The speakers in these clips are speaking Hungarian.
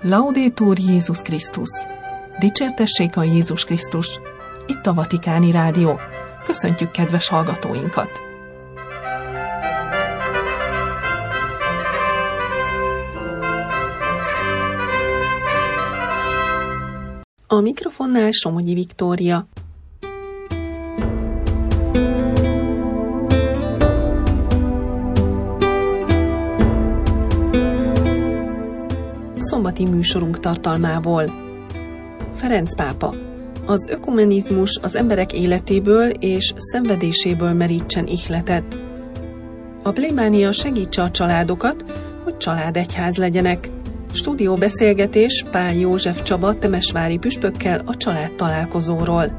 Laudetur Jézus Krisztus! Dicsértessék a Jézus Krisztus! Itt a Vatikáni Rádió. Köszöntjük kedves hallgatóinkat! A mikrofonnál Somogyi Viktória. Szombati műsorunk tartalmából. Ferenc pápa. Az ökumenizmus az emberek életéből és szenvedéséből merítsen ihletet. A plébánia segítse a családokat, hogy családegyház legyenek. Stúdióbeszélgetés Pál József Csaba temesvári püspökkel a családtalálkozóról.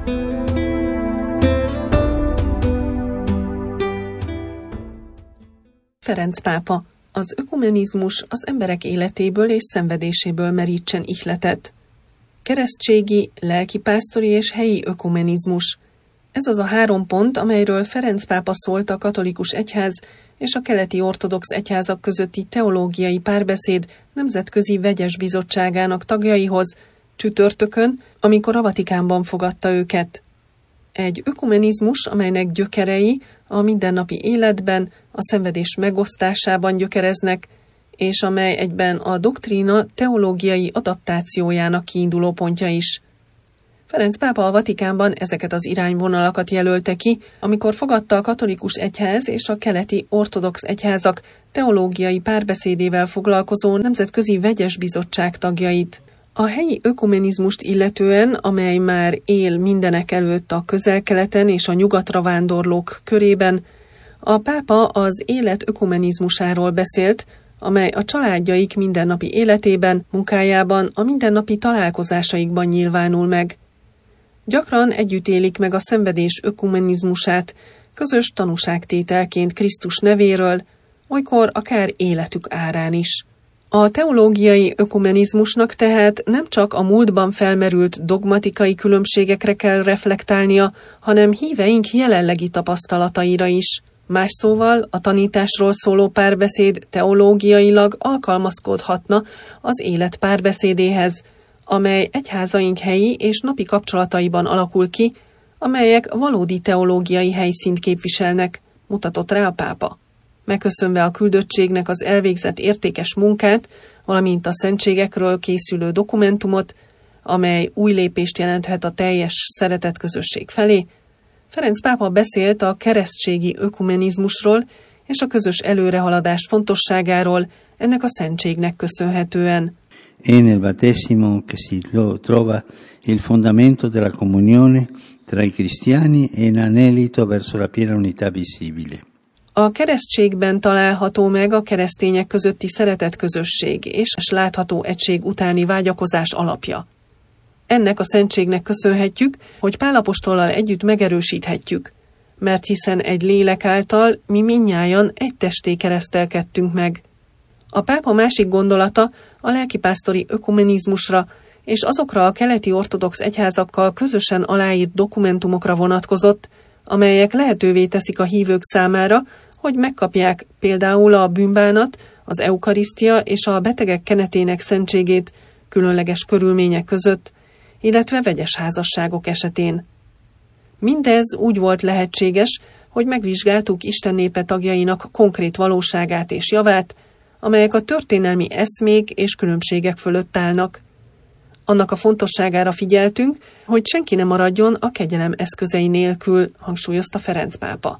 Ferenc pápa. Az ökumenizmus az emberek életéből és szenvedéséből merítsen ihletet. Keresztségi, lelkipásztori és helyi ökumenizmus. Ez az a 3 pont, amelyről Ferenc pápa szólt a katolikus egyház és a keleti ortodox egyházak közötti teológiai párbeszéd nemzetközi vegyes bizottságának tagjaihoz csütörtökön, amikor a Vatikánban fogadta őket. Egy ökumenizmus, amelynek gyökerei a mindennapi életben, a szenvedés megosztásában gyökereznek, és amely egyben a doktrína teológiai adaptációjának kiinduló pontja is. Ferenc pápa a Vatikánban ezeket az irányvonalakat jelölte ki, amikor fogadta a katolikus egyház és a keleti ortodox egyházak teológiai párbeszédével foglalkozó nemzetközi vegyes bizottság tagjait. A helyi ökumenizmust illetően, amely már él mindenek előtt a Közel-Keleten és a nyugatra vándorlók körében, a pápa az élet ökumenizmusáról beszélt, amely a családjaik mindennapi életében, munkájában, a mindennapi találkozásaikban nyilvánul meg. Gyakran együtt élik meg a szenvedés ökumenizmusát, közös tanúságtételként Krisztus nevéről, olykor akár életük árán is. A teológiai ökumenizmusnak tehát nem csak a múltban felmerült dogmatikai különbségekre kell reflektálnia, hanem híveink jelenlegi tapasztalataira is. Más szóval a tanításról szóló párbeszéd teológiailag alkalmazkodhatna az élet párbeszédéhez, amely egyházaink helyi és napi kapcsolataiban alakul ki, amelyek valódi teológiai helyszínt képviselnek, mutatott rá a pápa. Megköszönve a küldöttségnek az elvégzett értékes munkát, valamint a szentségekről készülő dokumentumot, amely új lépést jelenthet a teljes szeretetközösség felé, Ferenc pápa beszélt a keresztségi ökumenizmusról és a közös előrehaladás fontosságáról ennek a szentségnek köszönhetően. È nel battesimo che si trova il fondamento della comunione tra i cristiani e un anelito verso la piena unità visibile. A keresztségben található meg a keresztények közötti szeretetközösség és látható egység utáni vágyakozás alapja. Ennek a szentségnek köszönhetjük, hogy Pál apostollal együtt megerősíthetjük, mert hiszen egy lélek által mi mindnyájan egy testé keresztelkedtünk meg. A pápa másik gondolata a lelkipásztori ökumenizmusra és azokra a keleti ortodox egyházakkal közösen aláírt dokumentumokra vonatkozott, amelyek lehetővé teszik a hívők számára, hogy megkapják például a bűnbánat, az eukarisztia és a betegek kenetének szentségét különleges körülmények között, illetve vegyes házasságok esetén. Mindez úgy volt lehetséges, hogy megvizsgáltuk Isten népe tagjainak konkrét valóságát és javát, amelyek a történelmi eszmék és különbségek fölött állnak. Annak a fontosságára figyeltünk, hogy senki ne maradjon a kegyelem eszközei nélkül, hangsúlyozta Ferenc pápa.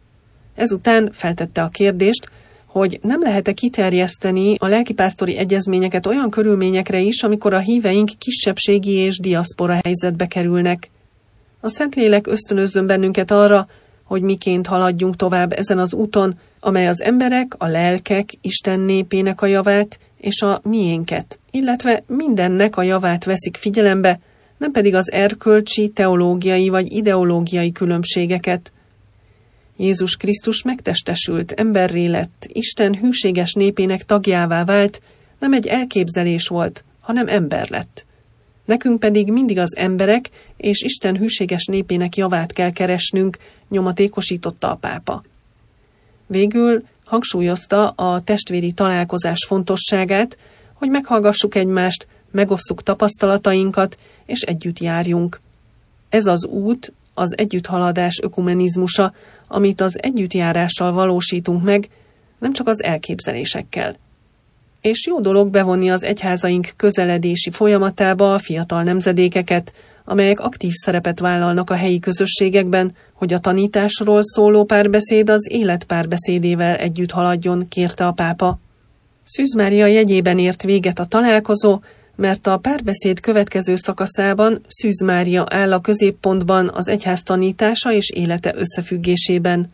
Ezután feltette a kérdést, hogy nem lehet-e kiterjeszteni a lelkipásztori egyezményeket olyan körülményekre is, amikor a híveink kisebbségi és diaszpora helyzetbe kerülnek. A Szentlélek ösztönözzön bennünket arra, hogy miként haladjunk tovább ezen az úton, amely az emberek, a lelkek, Isten népének a javát és a miénket, illetve mindennek a javát veszik figyelembe, nem pedig az erkölcsi, teológiai vagy ideológiai különbségeket. Jézus Krisztus megtestesült, emberré lett, Isten hűséges népének tagjává vált, nem egy elképzelés volt, hanem ember lett. Nekünk pedig mindig az emberek és Isten hűséges népének javát kell keresnünk, nyomatékosította a pápa. Végül hangsúlyozta a testvéri találkozás fontosságát, hogy meghallgassuk egymást, megosszuk tapasztalatainkat, és együtt járjunk. Ez az út, az együtthaladás ökumenizmusa, amit az együttjárással valósítunk meg, nem csak az elképzelésekkel. És jó dolog bevonni az egyházaink közeledési folyamatába a fiatal nemzedékeket, amelyek aktív szerepet vállalnak a helyi közösségekben, hogy a tanításról szóló párbeszéd az élet párbeszédével együtt haladjon, kérte a pápa. Szűz Mária jegyében ért véget a találkozó, mert a párbeszéd következő szakaszában Szűz Mária áll a középpontban az egyház tanítása és élete összefüggésében.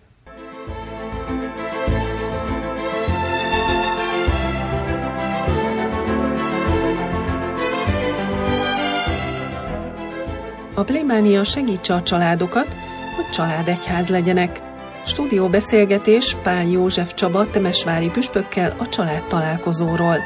A plébánia segítse a családokat, hogy családegyház legyenek. Stúdióbeszélgetés Pál József Csaba temesvári püspökkel a családtalálkozóról.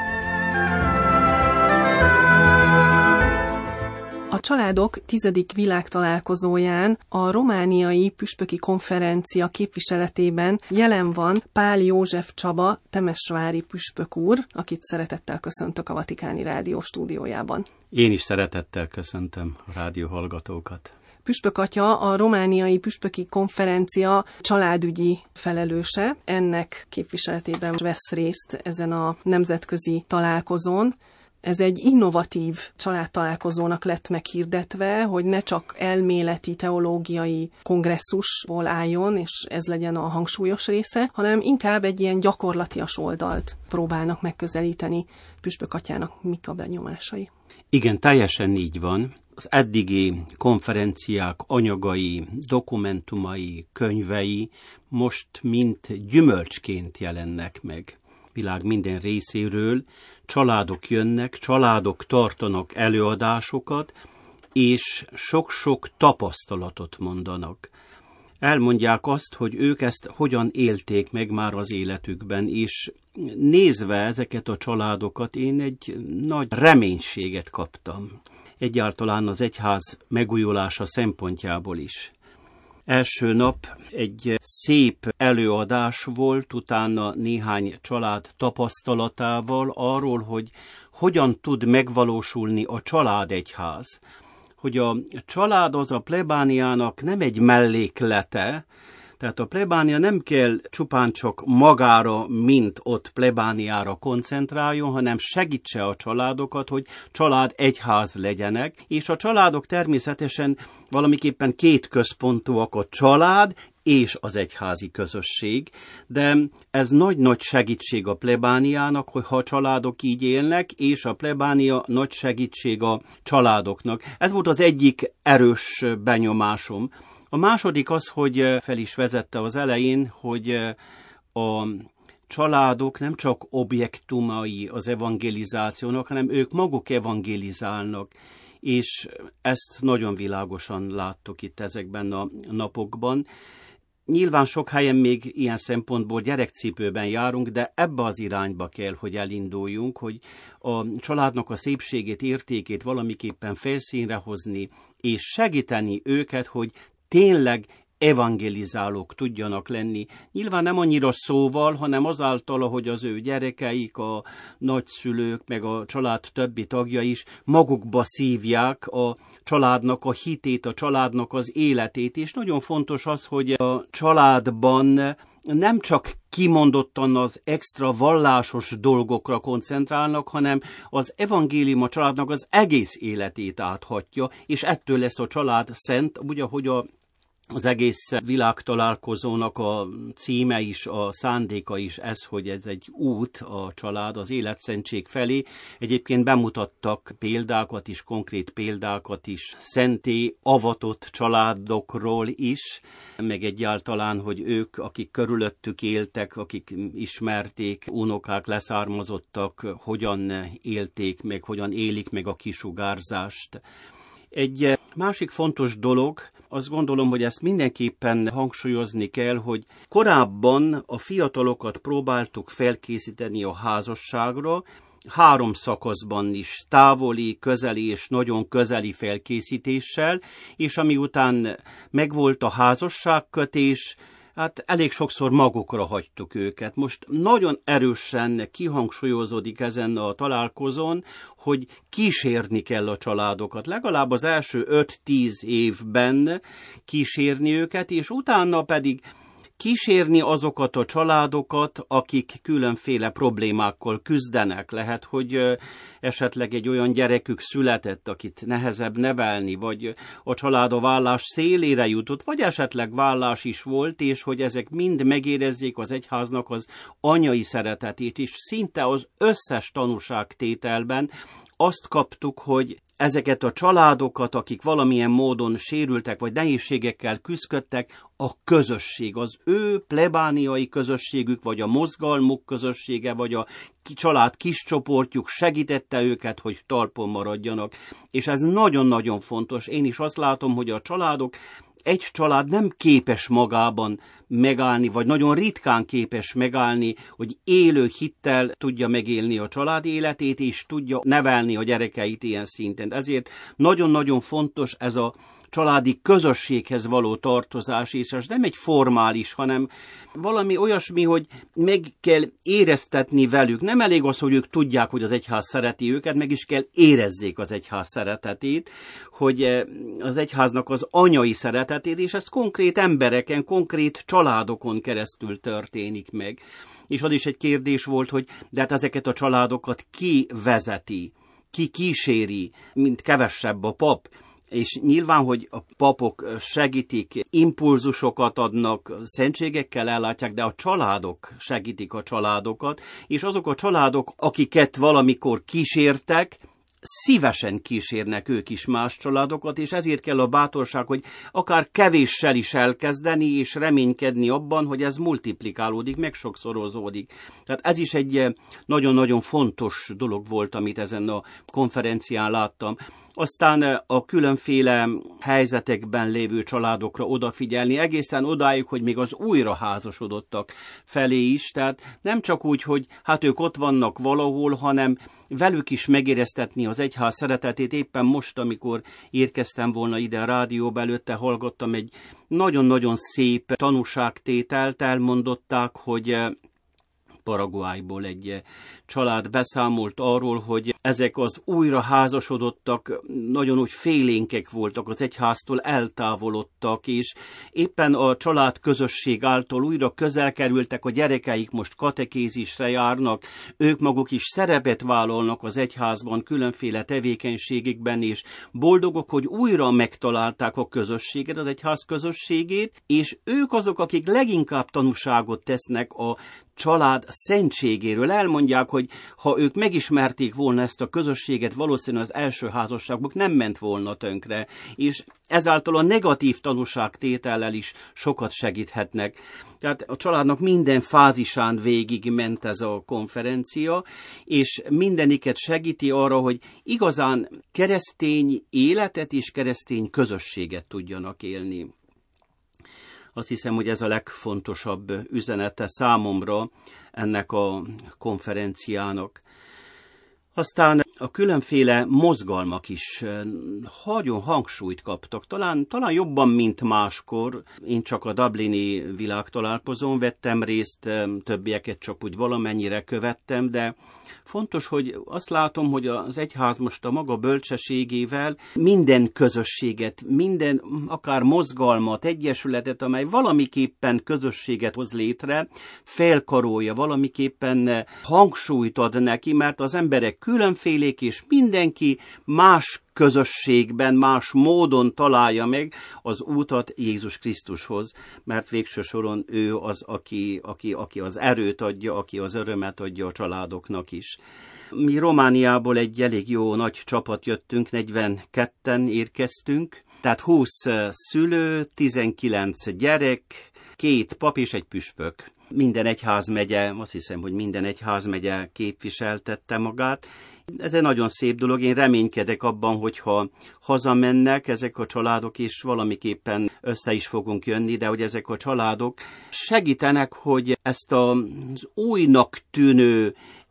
A családok 10. világtalálkozóján a romániai püspöki konferencia képviseletében jelen van Pál József Csaba temesvári püspök úr, akit szeretettel köszöntök a Vatikáni Rádió stúdiójában. Én is szeretettel köszöntöm a rádió hallgatókat. Püspök atya a romániai püspöki konferencia családügyi felelőse. Ennek képviseletében vesz részt ezen a nemzetközi találkozón. Ez egy innovatív családtalálkozónak lett meghirdetve, hogy ne csak elméleti, teológiai kongresszusból álljon, és ez legyen a hangsúlyos része, hanem inkább egy ilyen gyakorlatias oldalt próbálnak megközelíteni. Püspök atyának mik a benyomásai? Igen, teljesen így van. Az eddigi konferenciák anyagai, dokumentumai, könyvei most mint gyümölcsként jelennek meg. Világ minden részéről családok jönnek, családok tartanak előadásokat, és sok-sok tapasztalatot mondanak. Elmondják azt, hogy ők ezt hogyan élték meg már az életükben, és nézve ezeket a családokat, én egy nagy reménységet kaptam. Egyáltalán az egyház megújulása szempontjából is. Első nap egy szép előadás volt, utána néhány család tapasztalatával arról, hogy hogyan tud megvalósulni a családegyház. Hogy a család az a plebániának nem egy melléklete, tehát a plebánia nem kell csupán csak magára, mint ott plebániára koncentráljon, hanem segítse a családokat, hogy család egyház legyenek, és a családok természetesen valamiképpen két központúak, a család és az egyházi közösség, de ez nagy-nagy segítség a plebániának, hogyha a családok így élnek, és a plebánia nagy segítség a családoknak. Ez volt az egyik erős benyomásom. A második az, hogy fel is vezette az elején, hogy a családok nem csak objektumai az evangelizációnak, hanem ők maguk evangelizálnak, és ezt nagyon világosan láttuk itt ezekben a napokban. Nyilván sok helyen még ilyen szempontból gyerekcipőben járunk, de ebbe az irányba kell, hogy elinduljunk, hogy a családnak a szépségét, értékét valamiképpen felszínre hozni, és segíteni őket, hogy tényleg evangelizálók tudjanak lenni. Nyilván nem annyira szóval, hanem azáltal, hogy az ő gyerekeik, a nagyszülők, meg a család többi tagja is magukba szívják a családnak a hitét, a családnak az életét. És nagyon fontos az, hogy a családban nem csak kimondottan az extra vallásos dolgokra koncentrálnak, hanem az evangélium a családnak az egész életét áthatja, és ettől lesz a család szent, ugye, hogy az egész világtalálkozónak a címe is, a szándéka is ez, hogy ez egy út a család az életszentség felé. Egyébként bemutattak példákat is, konkrét példákat is, szenté avatott családokról is, meg egyáltalán, hogy ők, akik körülöttük éltek, akik ismerték, unokák, leszármazottak, hogyan élték meg, hogyan élik meg a kisugárzást. Egy másik fontos dolog, azt gondolom, hogy ezt mindenképpen hangsúlyozni kell, hogy korábban a fiatalokat próbáltuk felkészíteni a házasságra, 3 szakaszban is, távoli, közeli és nagyon közeli felkészítéssel, és ami után megvolt a házasságkötés, hát elég sokszor magukra hagytuk őket. Most nagyon erősen kihangsúlyozódik ezen a találkozón, hogy kísérni kell a családokat. Legalább az első 5-10 évben kísérni őket, és utána pedig kísérni azokat a családokat, akik különféle problémákkal küzdenek. Lehet, hogy esetleg egy olyan gyerekük született, akit nehezebb nevelni, vagy a család a vállás szélére jutott, vagy esetleg vállás is volt, és hogy ezek mind megérezzék az egyháznak az anyai szeretetét, és szinte az összes tanúságtételben azt kaptuk, hogy ezeket a családokat, akik valamilyen módon sérültek, vagy nehézségekkel küzdöttek, a közösség, az ő plebániai közösségük, vagy a mozgalmuk közössége, vagy a család kis csoportjuk segítette őket, hogy talpon maradjanak. És ez nagyon-nagyon fontos. Én is azt látom, hogy a családok, egy család nem képes magában megállni, vagy nagyon ritkán képes megállni, hogy élő hittel tudja megélni a család életét, és tudja nevelni a gyerekeit ilyen szinten. Ezért nagyon-nagyon fontos ez a családi közösséghez való tartozás, és ez nem egy formális, hanem valami olyasmi, hogy meg kell éreztetni velük. Nem elég az, hogy ők tudják, hogy az egyház szereti őket, meg is kell érezzék az egyház szeretetét, hogy az egyháznak az anyai szeretetét, és ez konkrét embereken, konkrét családokon keresztül történik meg. És az is egy kérdés volt, hogy de hát ezeket a családokat ki vezeti, ki kíséri, mint kevesebb a pap. És nyilván, hogy a papok segítik, impulzusokat adnak, szentségekkel ellátják, de a családok segítik a családokat, és azok a családok, akiket valamikor kísértek, szívesen kísérnek ők is más családokat, és ezért kell a bátorság, hogy akár kevéssel is elkezdeni, és reménykedni abban, hogy ez multiplikálódik, meg sokszorozódik. Tehát ez is egy nagyon-nagyon fontos dolog volt, amit ezen a konferencián láttam. Aztán a különféle helyzetekben lévő családokra odafigyelni, egészen odáig, hogy még az újraházasodottak felé is, tehát nem csak úgy, hogy hát ők ott vannak valahol, hanem velük is megéreztetni az egyház szeretetét. Éppen most, amikor érkeztem volna ide a rádióba, előtte hallgattam egy nagyon-nagyon szép tanúságtételt, elmondották, hogy Paraguayból egy család beszámolt arról, hogy ezek az újraházasodottak nagyon úgy félénkek voltak, az egyháztól eltávolodtak, és éppen a család közösség által újra közel kerültek, a gyerekeik most katekézisre járnak, ők maguk is szerepet vállalnak az egyházban, különféle tevékenységekben, és boldogok, hogy újra megtalálták a közösséget, az egyház közösségét, és ők azok, akik leginkább tanúságot tesznek a család szentségéről. Elmondják, hogy ha ők megismerték volna ezt a közösséget, valószínűleg az első házasságuk nem ment volna tönkre, és ezáltal a negatív tanúságtétellel is sokat segíthetnek. Tehát a családnak minden fázisán végig ment ez a konferencia, és mindeniket segíti arra, hogy igazán keresztény életet és keresztény közösséget tudjanak élni. Azt hiszem, hogy ez a legfontosabb üzenete számomra ennek a konferenciának. Aztán a különféle mozgalmak is nagyon hangsúlyt kaptak, talán jobban, mint máskor. Én csak a dublini világtalálkozón vettem részt, többieket csak úgy valamennyire követtem, de fontos, hogy azt látom, hogy az egyház most a maga bölcsességével minden közösséget, minden akár mozgalmat, egyesületet, amely valamiképpen közösséget hoz létre, felkarolja, valamiképpen hangsúlyt ad neki, mert az emberek különfélék, és mindenki más közösségben, más módon találja meg az útat Jézus Krisztushoz, mert végső soron ő az, aki az erőt adja, aki az örömet adja a családoknak is. Mi Romániából egy elég jó nagy csapat jöttünk, 42-en érkeztünk, tehát 20 szülő, 19 gyerek, 2 pap és egy püspök. Minden egyházmegye, azt hiszem, hogy minden egyházmegye képviseltette magát. Ez egy nagyon szép dolog, én reménykedek abban, hogyha hazamennek ezek a családok, és valamiképpen össze is fogunk jönni, de hogy ezek a családok segítenek, hogy ezt az újnak tűnő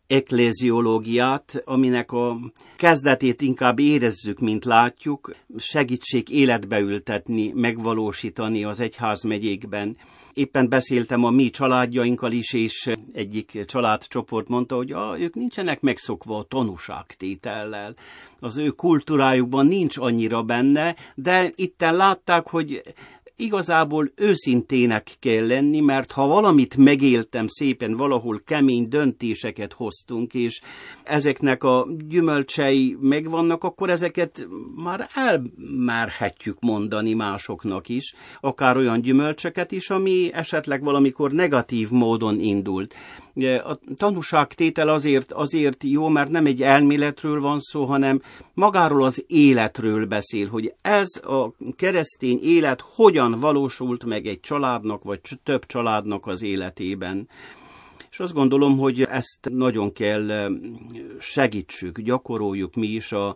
ekléziológiát, aminek a kezdetét inkább érezzük, mint látjuk, segítség életbe ültetni, megvalósítani az egyházmegyékben. Éppen beszéltem a mi családjainkkal is, és egyik családcsoport mondta, hogy ők nincsenek megszokva a tanúságtétellel. Az ő kultúrájukban nincs annyira benne, de itten látták, hogy igazából őszintének kell lenni, mert ha valamit megéltem szépen, valahol kemény döntéseket hoztunk, és ezeknek a gyümölcsei megvannak, akkor ezeket már elmerhetjük mondani másoknak is, akár olyan gyümölcsöket is, ami esetleg valamikor negatív módon indult. A tanúságtétel azért jó, mert nem egy elméletről van szó, hanem magáról az életről beszél, hogy ez a keresztény élet hogyan valósult meg egy családnak, vagy több családnak az életében. És azt gondolom, hogy ezt nagyon kell segítsük, gyakoroljuk mi is az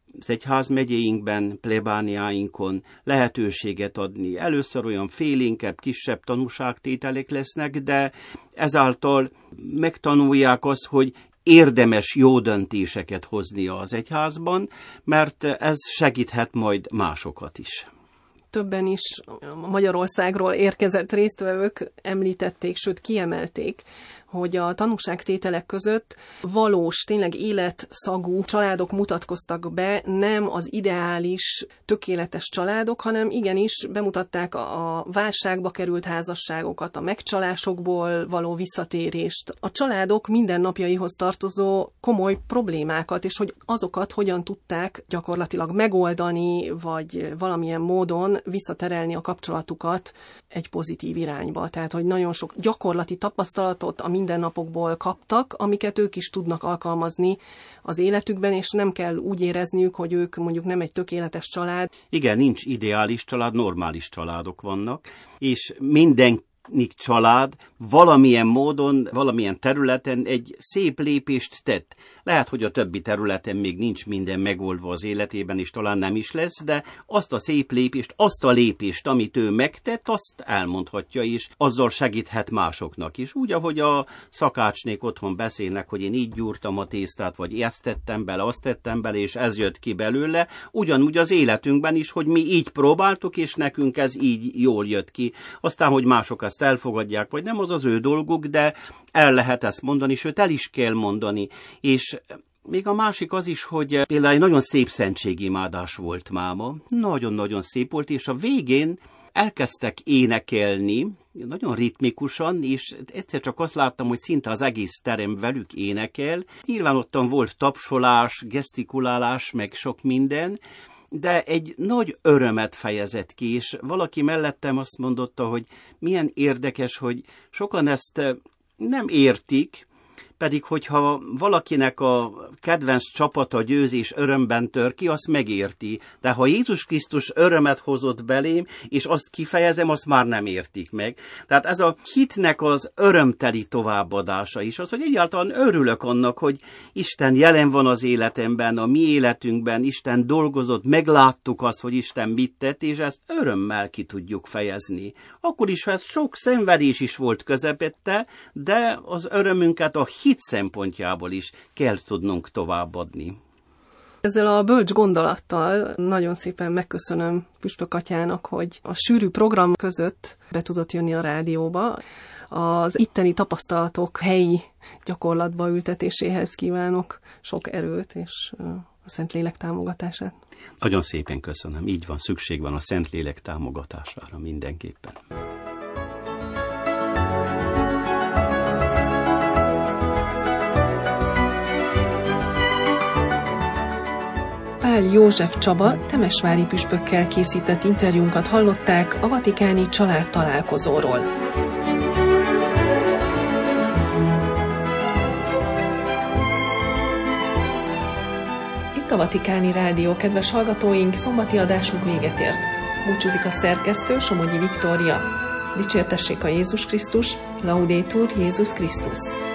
egyházmegyéinkben, plebániáinkon lehetőséget adni. Először olyan félénkebb, kisebb tanúságtételek lesznek, de ezáltal megtanulják azt, hogy érdemes jó döntéseket hozni az egyházban, mert ez segíthet majd másokat is. Többen is Magyarországról érkezett résztvevők említették, sőt kiemelték, hogy a tanúságtételek között valós, tényleg életszagú családok mutatkoztak be, nem az ideális, tökéletes családok, hanem igenis bemutatták a válságba került házasságokat, a megcsalásokból való visszatérést, a családok mindennapjaihoz tartozó komoly problémákat, és hogy azokat hogyan tudták gyakorlatilag megoldani, vagy valamilyen módon visszaterelni a kapcsolatukat egy pozitív irányba. Tehát, hogy nagyon sok gyakorlati tapasztalatot a mindennapokból kaptak, amiket ők is tudnak alkalmazni az életükben, és nem kell úgy érezniük, hogy ők mondjuk nem egy tökéletes család. Igen, nincs ideális család, normális családok vannak, és minden család valamilyen módon, valamilyen területen egy szép lépést tett. Lehet, hogy a többi területen még nincs minden megoldva az életében, és talán nem is lesz, de azt a szép lépést, azt a lépést, amit ő megtett, azt elmondhatja is, azzal segíthet másoknak is. Úgy, ahogy a szakácsnék otthon beszélnek, hogy én így gyúrtam a tésztát, vagy ezt tettem bele, azt tettem bele, és ez jött ki belőle, ugyanúgy az életünkben is, hogy mi így próbáltuk, és nekünk ez így jól jött ki. Aztán, hogy mások ezt elfogadják, vagy nem, az ő dolguk, de el lehet ezt mondani, sőt el is kell mondani. És még a másik az is, hogy például egy nagyon szép szentségimádás volt máma, nagyon-nagyon szép volt, és a végén elkezdtek énekelni, nagyon ritmikusan, és egyszer csak azt láttam, hogy szinte az egész terem velük énekel. Nyilván ottan volt tapsolás, gesztikulálás, meg sok minden, de egy nagy örömet fejezett ki, és valaki mellettem azt mondotta, hogy milyen érdekes, hogy sokan ezt nem értik, pedig hogyha valakinek a kedvenc csapata győz és örömben tör ki, azt megérti. De ha Jézus Krisztus örömet hozott belém, és azt kifejezem, azt már nem értik meg. Tehát ez a hitnek az örömteli továbbadása is, az, hogy egyáltalán örülök annak, hogy Isten jelen van az életemben, a mi életünkben, Isten dolgozott, megláttuk azt, hogy Isten mit tett, és ezt örömmel ki tudjuk fejezni. Akkor is, ha ez sok szenvedés is volt közepette, de az örömünket a hit szempontjából is kell tudnunk továbbadni. Ezzel a bölcs gondolattal nagyon szépen megköszönöm Püspök atyának, hogy a sűrű program között be tudott jönni a rádióba. Az itteni tapasztalatok helyi gyakorlatba ültetéséhez kívánok sok erőt és a Szentlélek támogatását. Nagyon szépen köszönöm. Így van, szükség van a Szentlélek támogatására mindenképpen. Pál József Csaba temesvári püspökkel készített interjúnkat hallották a vatikáni családtalálkozóról. Itt a Vatikáni Rádió, kedves hallgatóink, szombati adásunk véget ért. Búcsúzik a szerkesztő, Somogyi Viktória. Dicsértessék a Jézus Krisztus, Laudetur Jézus Krisztus.